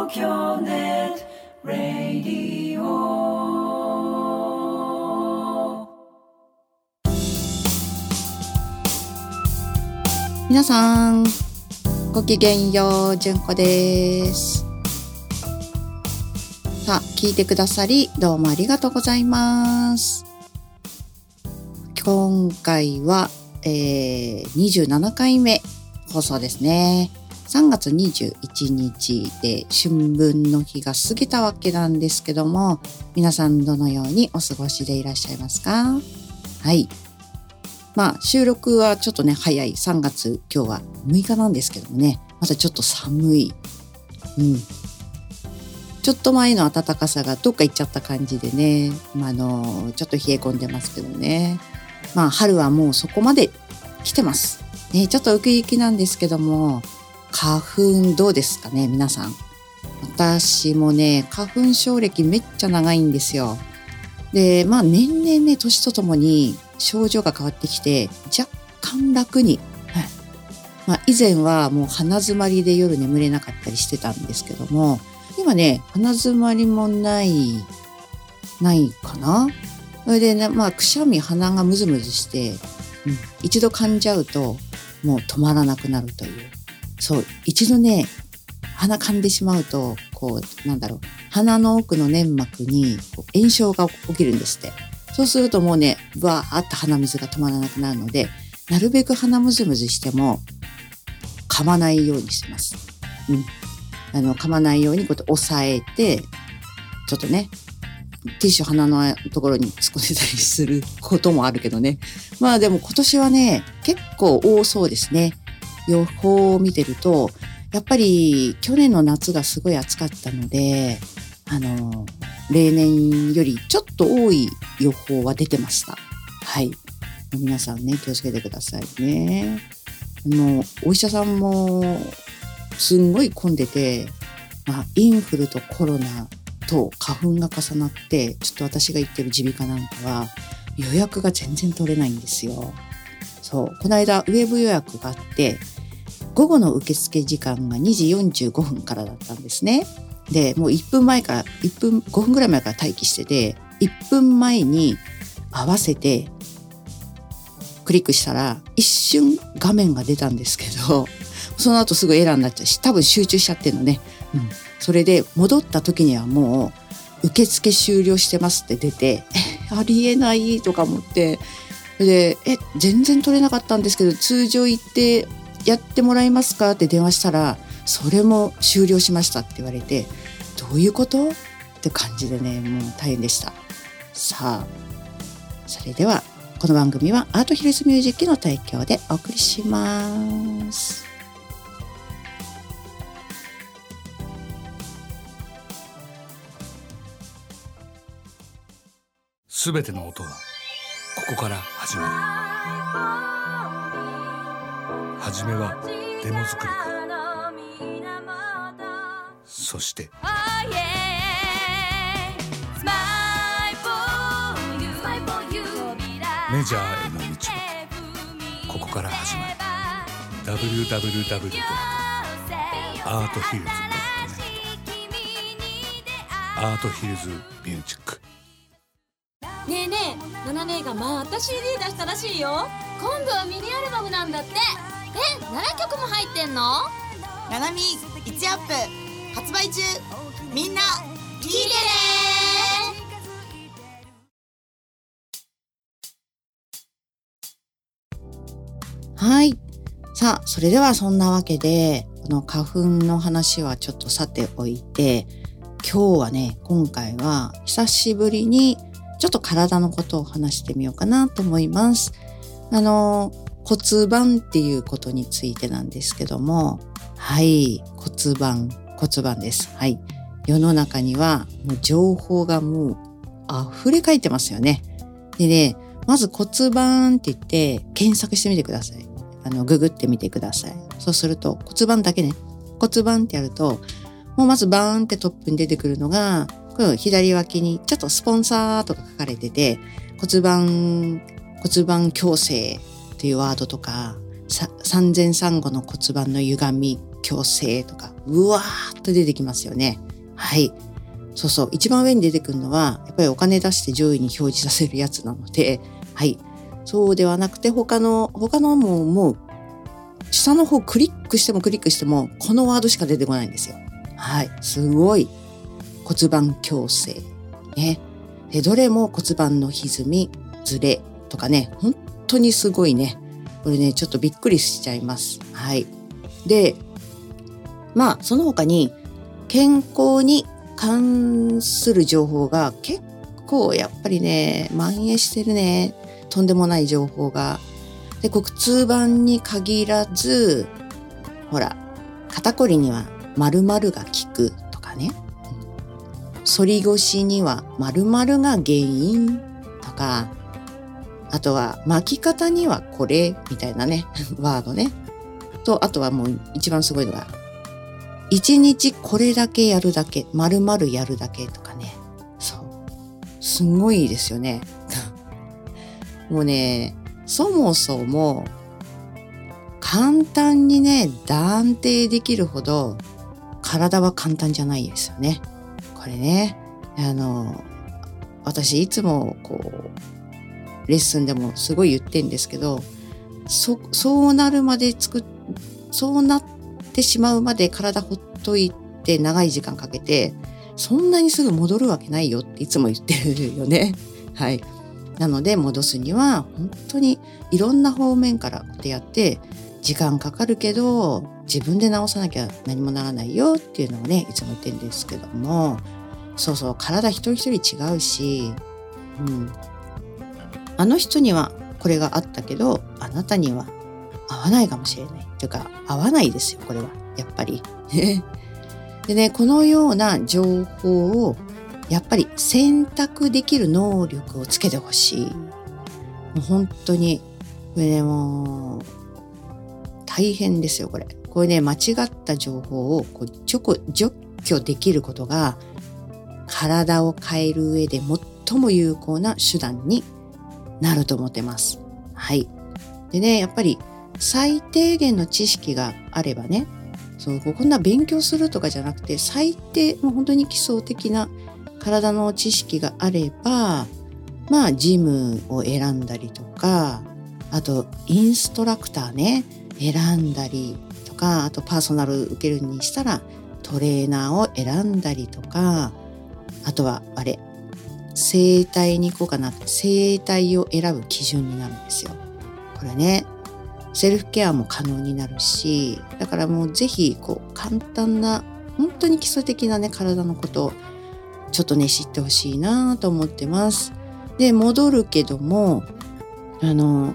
東京ネットラディオ。 皆さんごきげんよう、じゅんこです。さあ、聞いてくださりどうもありがとうございます。今回は、27回目放送ですね。3月21日で春分の日が過ぎたわけなんですけども、皆さんどのようにお過ごしでいらっしゃいますか？はい。収録はちょっとね、早い3月、今日は6日なんですけどもね、まだちょっと寒い。ちょっと前の暖かさがどっか行っちゃった感じでね、ちょっと冷え込んでますけどね。春はもうそこまで来てます。ね、ちょっと奥行きなんですけども、花粉どうですかね、皆さん。私もね、花粉症歴めっちゃ長いんですよ。で、年々ね、年とともに症状が変わってきて、若干楽に。以前はもう鼻詰まりで夜眠れなかったりしてたんですけども、今ね、鼻詰まりもないかな。それでね、くしゃみ、鼻がムズムズして、一度噛んじゃうと、もう止まらなくなるという。そう、一度ね、鼻噛んでしまうと、鼻の奥の粘膜に炎症が起きるんですって。そうするともうね、わーって鼻水が止まらなくなるので、なるべく鼻ムズムズしても、噛まないようにしてます。噛まないようにこうやって押さえて、ちょっとね、ティッシュ鼻のところに突っ込んでたりすることもあるけどね。でも今年はね、結構多そうですね。予報を見てると、やっぱり去年の夏がすごい暑かったので、例年よりちょっと多い予報は出てました。はい。皆さんね、気をつけてくださいね。お医者さんもすんごい混んでて、インフルとコロナと花粉が重なって、ちょっと私が行ってる耳鼻科なんかは予約が全然取れないんですよ。そう、この間ウェブ予約があって、午後の受付時間が2時45分からだったんですね。で、もう5分ぐらい前から待機してて、1分前に合わせてクリックしたら一瞬画面が出たんですけど、その後すぐエラーになっちゃうし、多分集中しちゃってるのね。それで戻った時にはもう受付終了してますって出て、ありえないとか思って、で、全然取れなかったんですけど、通常行ってやってもらえますかって電話したら、それも終了しましたって言われて、どういうことって感じでね、もう大変でした。さあ、それではこの番組はアートヒルズミュージックの提供でお送りします。 すべての音はここから始まる。はじめはデモ作りから、そしてメジャーへの道もここから始まる。 www.arthillz.net アートヒルズミュージック。 ねえねえ、ナナ姉がまた CD 出したらしいよ。今度はミニアルバムなんだって。7曲も入ってんの？ ナナミ1アップ発売中。みんな聞いてね。 はい。さあ、それではそんなわけで、この花粉の話はちょっとさておいて、今回は久しぶりにちょっと体のことを話してみようかなと思います。骨盤っていうことについてなんですけども、はい、骨盤です。はい。世の中にはもう情報がもう溢れかえってますよね。でね、まず骨盤って言って検索してみてください。ググってみてください。そうすると骨盤だけね、骨盤ってやると、もうまずバーンってトップに出てくるのが、この左脇にちょっとスポンサーとか書かれてて、骨盤矯正っていうワードとか、産前産後の骨盤の歪み矯正とか、うわーっと出てきますよね。はい。そうそう。一番上に出てくるのは、やっぱりお金出して上位に表示させるやつなので、はい。そうではなくて、他のもう、下の方クリックしても、このワードしか出てこないんですよ。はい。すごい骨盤矯正。ね。で、どれも骨盤の歪み、ずれとかね、本当にすごいね。これね、ちょっとびっくりしちゃいます。はい。で、まあ、その他に、健康に関する情報が結構やっぱりね、蔓延してるね。とんでもない情報が。で、骨盤に限らず、ほら、肩こりには〇〇が効くとかね。反り腰には〇〇が原因とか、あとは巻き方にはこれみたいなね、ワードね。と、あとはもう一番すごいのが、一日これだけやるだけ、〇〇やるだけとかね。そう。すごいですよね。もうね、そもそも簡単にね、断定できるほど体は簡単じゃないですよね。これね、私いつもレッスンでもすごい言ってんですけど、そうなるまでそうなってしまうまで体ほっといて長い時間かけて、そんなにすぐ戻るわけないよっていつも言ってるよね。はい。なので戻すには本当にいろんな方面からやって時間かかるけど自分で直さなきゃ何もならないよっていうのをねいつも言ってるんですけども、そうそう、体一人一人違うし、あの人にはこれがあったけどあなたには合わないかもしれないというか合わないですよ、これはやっぱりでね、このような情報をやっぱり選択できる能力をつけてほしい。もう本当にこれね、もう大変ですよ、これ。これね、間違った情報を除去できることが体を変える上で最も有効な手段になると思ってます。はい。でね、やっぱり最低限の知識があればね、こんな勉強するとかじゃなくて、最低もう本当に基礎的な体の知識があれば、まあジムを選んだりとか、あとインストラクターね選んだりとか、あとパーソナル受けるにしたらトレーナーを選んだりとか、あとは整体に行こうかな、整体を選ぶ基準になるんですよ。これね、セルフケアも可能になるし、だからもうぜひ簡単な本当に基礎的なね体のことをちょっとね知ってほしいなと思ってます。で、戻るけども骨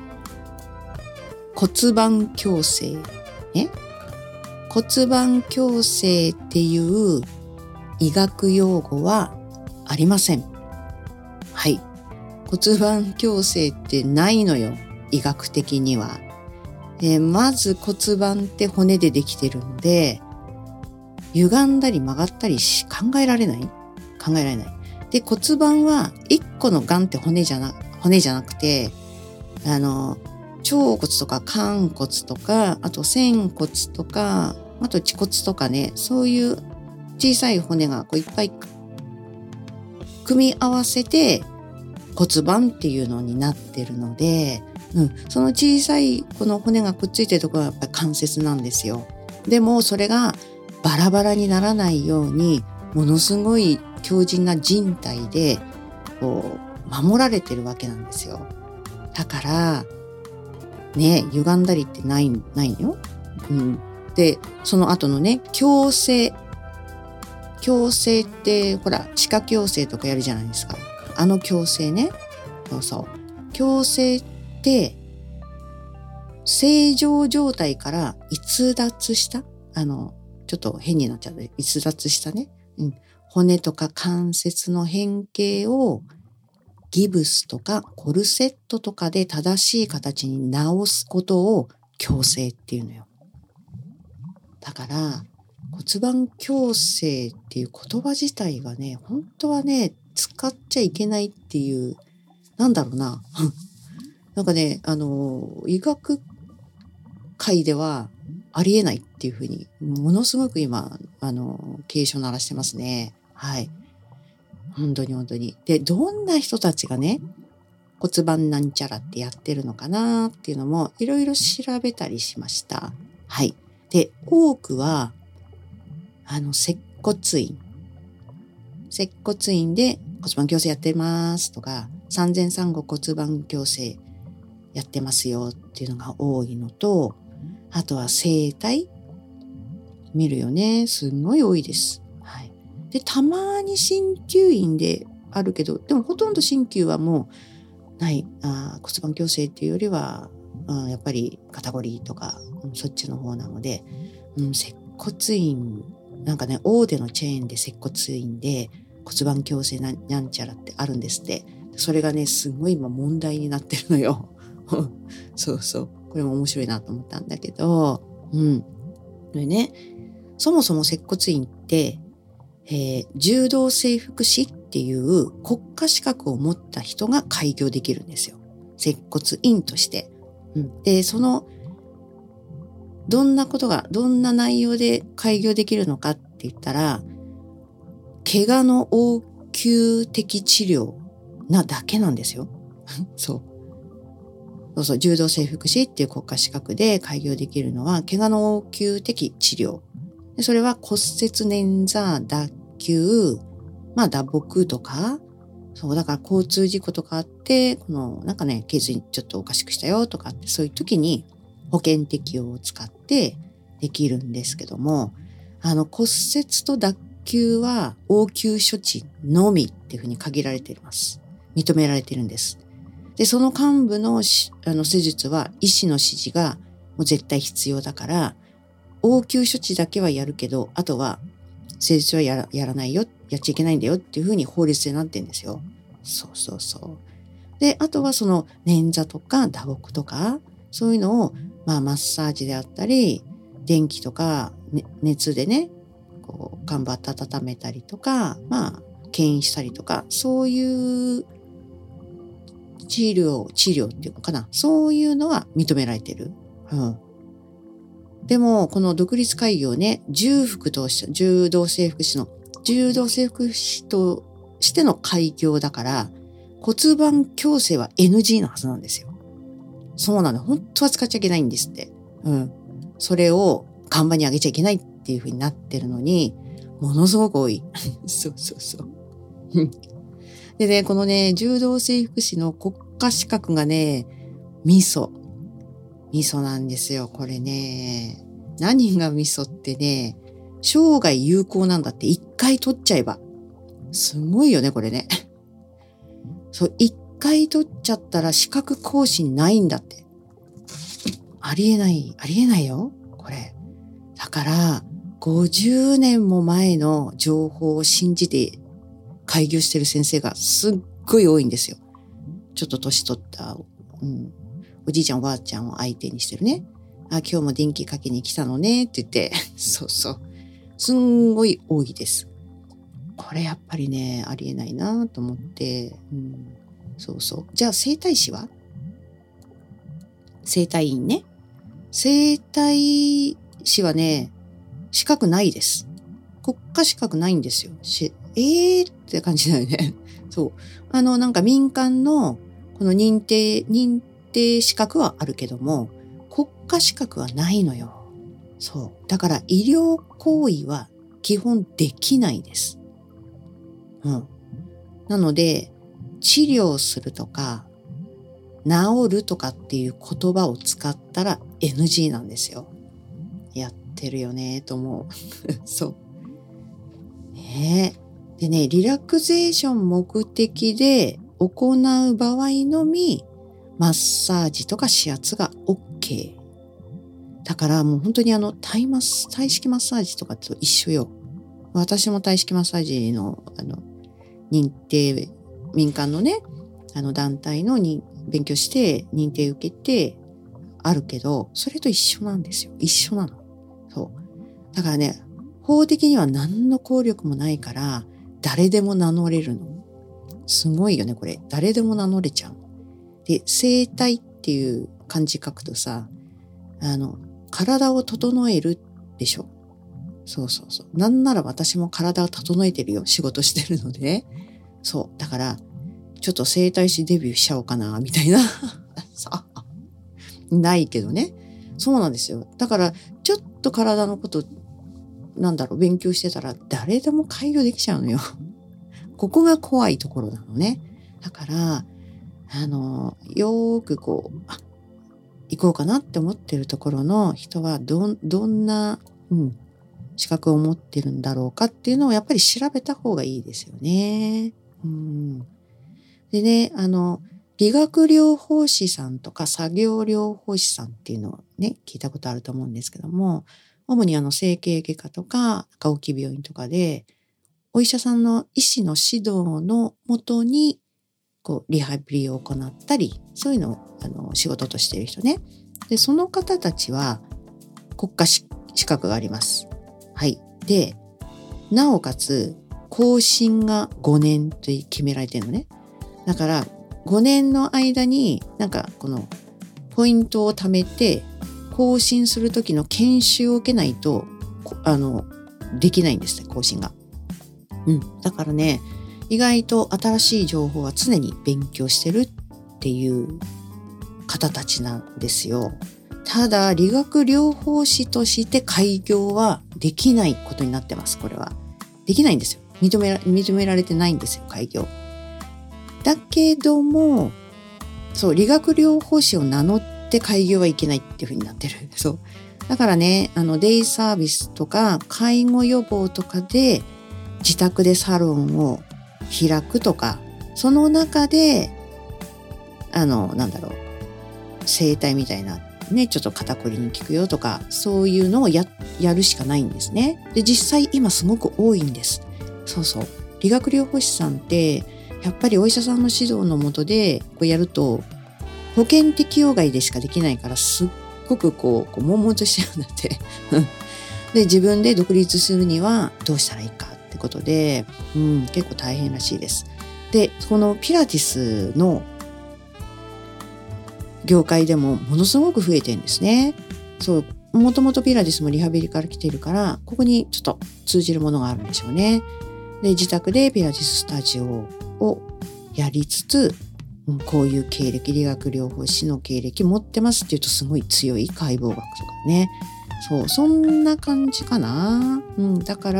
盤矯正ね、骨盤矯正っていう医学用語はありません。はい。骨盤矯正ってないのよ、医学的には。まず骨盤って骨でできてるので、歪んだり曲がったり考えられない。で、骨盤は一個のガンって骨じゃなくて、腸骨とか寛骨とか、あと仙骨とか、あと恥骨とかね、そういう小さい骨がいっぱい組み合わせて骨盤っていうのになってるので、その小さいこの骨がくっついてるところはやっぱり関節なんですよ。でもそれがバラバラにならないようにものすごい強靭な人体で守られてるわけなんですよ。だからね、歪んだりってないよ。で、その後のね、矯正ってほら歯科矯正とかやるじゃないですか。矯正ね。矯正って正常状態から逸脱したちょっと変になっちゃうね。逸脱したね。骨とか関節の変形をギブスとかコルセットとかで正しい形に直すことを矯正っていうのよ。だから骨盤矯正っていう言葉自体がね、本当はね使っちゃいけないっていう、なんだろうななんかね、医学界ではありえないっていうふうに、ものすごく今、警鐘鳴らしてますね。はい。本当に本当に。で、どんな人たちがね、骨盤なんちゃらってやってるのかなっていうのも、いろいろ調べたりしました。はい。で、多くは、接骨院。接骨院で骨盤矯正やってますとか、産前産後骨盤矯正やってますよっていうのが多いのと、あとは整体見るよね。すごい多いです。はい。で、たまに鍼灸院であるけど、でもほとんど鍼灸はもうない。骨盤矯正っていうよりは、やっぱり肩こりとか、そっちの方なので、接骨院、なんかね、大手のチェーンで接骨院で骨盤矯正なんちゃらってあるんですって。それがね、すごい今問題になってるのよ。そうそう。これも面白いなと思ったんだけど、でね、そもそも接骨院って、柔道整復師っていう国家資格を持った人が開業できるんですよ。接骨院として。で、どんな内容で開業できるのかって言ったら、怪我の応急的治療なだけなんですよ。そうそう、柔道整復師っていう国家資格で開業できるのは、怪我の応急的治療。でそれは骨折、捻挫、脱臼、打撲とか、そう、だから交通事故とかあって、なんかね、頸髄ちょっとおかしくしたよとかって、そういう時に保険適用を使ってできるんですけども、骨折と脱臼は応急処置のみっていうふうに限られています。認められているんです。で、その幹部の施術は医師の指示がもう絶対必要だから、応急処置だけはやるけど、あとは施術はやらないよ、やっちゃいけないんだよっていうふうに法律でなってるんですよ。そうそうそう。で、あとはその捻挫とか打撲とか、そういうのを、マッサージであったり、電気とか、熱でね、患部温めたりとか、牽引したりとか、そういう治療っていうのかな。そういうのは認められてる。でも、この独立開業ね、柔道整復師としての開業だから、骨盤矯正は NG のはずなんですよ。そうなの。本当は使っちゃいけないんですって。それを看板に上げちゃいけないっていう風になってるのに、ものすごく多い。そうそうそう。でね、このね、柔道整復師の国家資格がね、ミソなんですよ、これね。何がミソってね、生涯有効なんだって一回取っちゃえば。すごいよね、これね。そう、一回取っちゃったら資格更新ないんだって。ありえないよ、これ。だから、50年も前の情報を信じて開業してる先生がすっごい多いんですよ。ちょっと年取った、おじいちゃんおばあちゃんを相手にしてるね。今日も電気かけに来たのねって言って、そうそう。すんごい多いです。これやっぱりね、ありえないなと思って、そうそう。じゃあ整体師は？整体院ね。整体師はね、資格ないです。国家資格ないんですよ。って感じだよね。そう。なんか民間のこの認定資格はあるけども、国家資格はないのよ。そう。だから医療行為は基本できないです。なので、治療するとか、治るとかっていう言葉を使ったら NG なんですよ。やってるよねと思う。そう。でね、リラクゼーション目的で行う場合のみ、マッサージとか指圧が OK。だからもう本当に体式マッサージとかと一緒よ。私も体式マッサージの認定、民間のね、団体の勉強して認定受けてあるけど、それと一緒なんですよ。一緒なの。そう。だからね、法的には何の効力もないから、誰でも名乗れるの。すごいよね、これ。誰でも名乗れちゃう。で、整体っていう漢字書くとさ、 体を整えるでしょ。そう。なんなら私も体を整えてるよ。仕事してるのでね。そう。だから、ちょっと整体師デビューしちゃおうかな、みたいな。さあ、ないけどね。そうなんですよ。だから、ちょっと体のこと、勉強してたら、誰でも開業できちゃうのよ。ここが怖いところなのね。だから、よーく行こうかなって思ってるところの人は、どんな、資格を持ってるんだろうかっていうのをやっぱり調べた方がいいですよね。でね、理学療法士さんとか作業療法士さんっていうのをね、聞いたことあると思うんですけども、主に整形外科とか、大きい病院とかで、お医者さんの医師の指導のもとに、リハビリを行ったり、そういうのを仕事としている人ね。で、その方たちは国家資格があります。はい。で、なおかつ、更新が5年と決められてるのね。だから、5年の間に、この、ポイントを貯めて、更新するときの研修を受けないと、できないんですね、更新が。だからね、意外と新しい情報は常に勉強してるっていう方たちなんですよ。ただ、理学療法士として開業はできないことになってます、これは。できないんですよ。認められてないんですよ、開業。だけども、そう、理学療法士を名乗って開業はいけないっていう風になってる。そう。だからね、デイサービスとか、介護予防とかで、自宅でサロンを開くとか、その中で、整体みたいな、ね、ちょっと肩こりに効くよとか、そういうのをやるしかないんですね。で、実際今すごく多いんです。そう。理学療法士さんって、やっぱりお医者さんの指導のもとで、やると、保険適用外でしかできないから、すっごく悶々としちゃうんだって。で、自分で独立するにはどうしたらいいかってことで、結構大変らしいです。で、このピラティスの業界でもものすごく増えてるんですね。そう、もともとピラティスもリハビリから来ているから、ここにちょっと通じるものがあるんでしょうね。で、自宅でピラティススタジオをやりつつ、こういう経歴、理学療法士の経歴持ってますっていうとすごい強い解剖学とかね。そう、そんな感じかな。だから、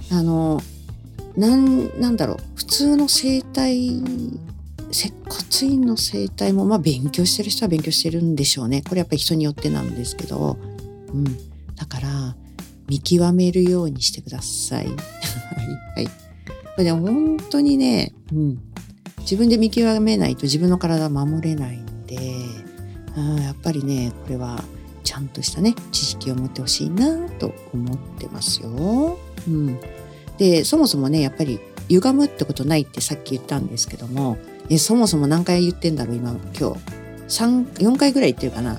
普通の整体、接骨院の整体も勉強してる人は勉強してるんでしょうね。これやっぱり人によってなんですけど、だから見極めるようにしてください。はい。これでも本当にね、自分で見極めないと自分の体は守れないんで、やっぱりね、これはちゃんとしたね、知識を持ってほしいなと思ってますよ。で、そもそもね、やっぱり歪むってことないってさっき言ったんですけども、そもそも何回言ってんだろう、今日。4回ぐらい言ってるかな。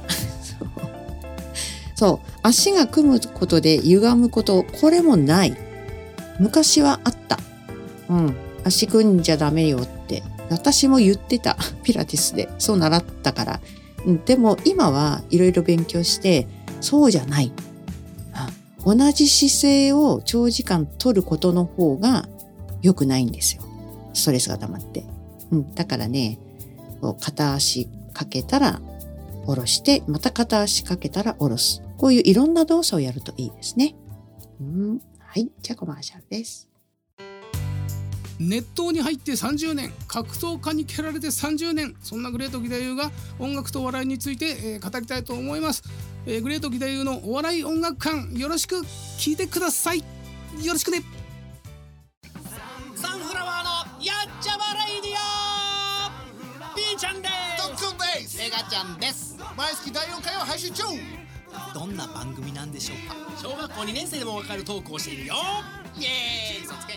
そう。足が組むことで歪むこと、これもない。昔はあった。足組んじゃダメよって。私も言ってた。ピラティスで。そう習ったから。でも今はいろいろ勉強して、そうじゃない。同じ姿勢を長時間取ることの方が良くないんですよ。ストレスが溜まって。だからね、片足かけたら下ろして、また片足かけたら下ろす。こういういろんな動作をやるといいですね。はい、じゃあコマーシャルです。 熱湯に入って30年、格闘家に蹴られて30年、そんなグレート義太夫が音楽と笑いについて、語りたいと思います。グレート義太夫のお笑い音楽館、よろしく聞いてください。よろしくね。 サンフラワーのやっちゃまレイディオ、 B ちゃんです。 ドックンです。 メガちゃんです。 毎月第4回を配信中。 どんな番組なんでしょうか。小学校2年生でもわかるトークをしているよ。イエーイ、嘘つけ。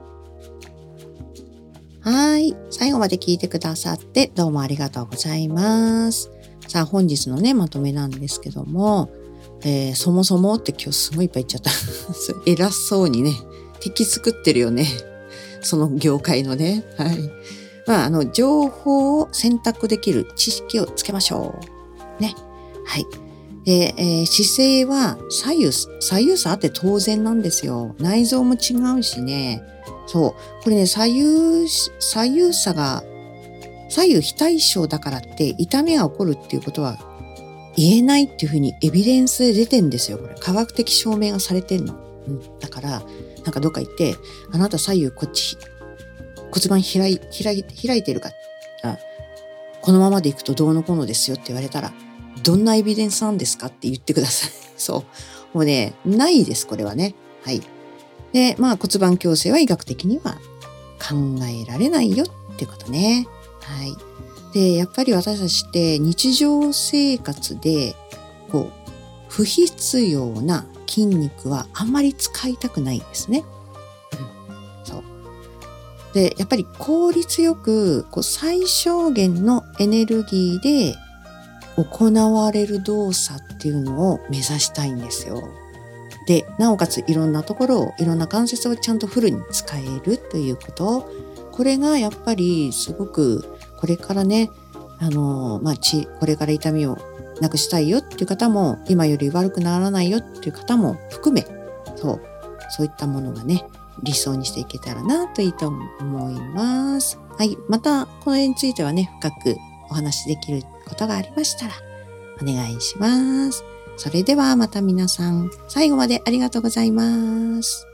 はい。最後まで聞いてくださってどうもありがとうございます。さあ本日のね、まとめなんですけども、そもそもって今日すごいいっぱい言っちゃった。偉そうにね、敵作ってるよね。その業界のね。はい。情報を選択できる知識をつけましょう。ね。はい。 で、姿勢は左右差あって当然なんですよ。内臓も違うしね。そう。これね、左右非対称だからって痛みが起こるっていうことは言えないっていうふうにエビデンスで出てんですよ。これ科学的証明がされてんの。だから、なんかどっか行って、あなた左右こっち、骨盤開いてるか、このままでいくとどうのこうのですよって言われたら、どんなエビデンスなんですかって言ってください。そう。もうね、ないです、これはね。はい。で、まあ骨盤矯正は医学的には考えられないよってことね。はい。で、やっぱり私たちって日常生活で、不必要な筋肉はあんまり使いたくないんですね。そう。で、やっぱり効率よく、最小限のエネルギーで行われる動作っていうのを目指したいんですよ。で、なおかついろんなところを、いろんな関節をちゃんとフルに使えるということ。これがやっぱりすごく、これからね、これから痛みをなくしたいよっていう方も、今より悪くならないよっていう方も含め、そういったものがね、理想にしていけたらなといいと思います。はい。また、この辺についてはね、深くお話しできることがありましたら、お願いします。それではまた皆さん、最後までありがとうございます。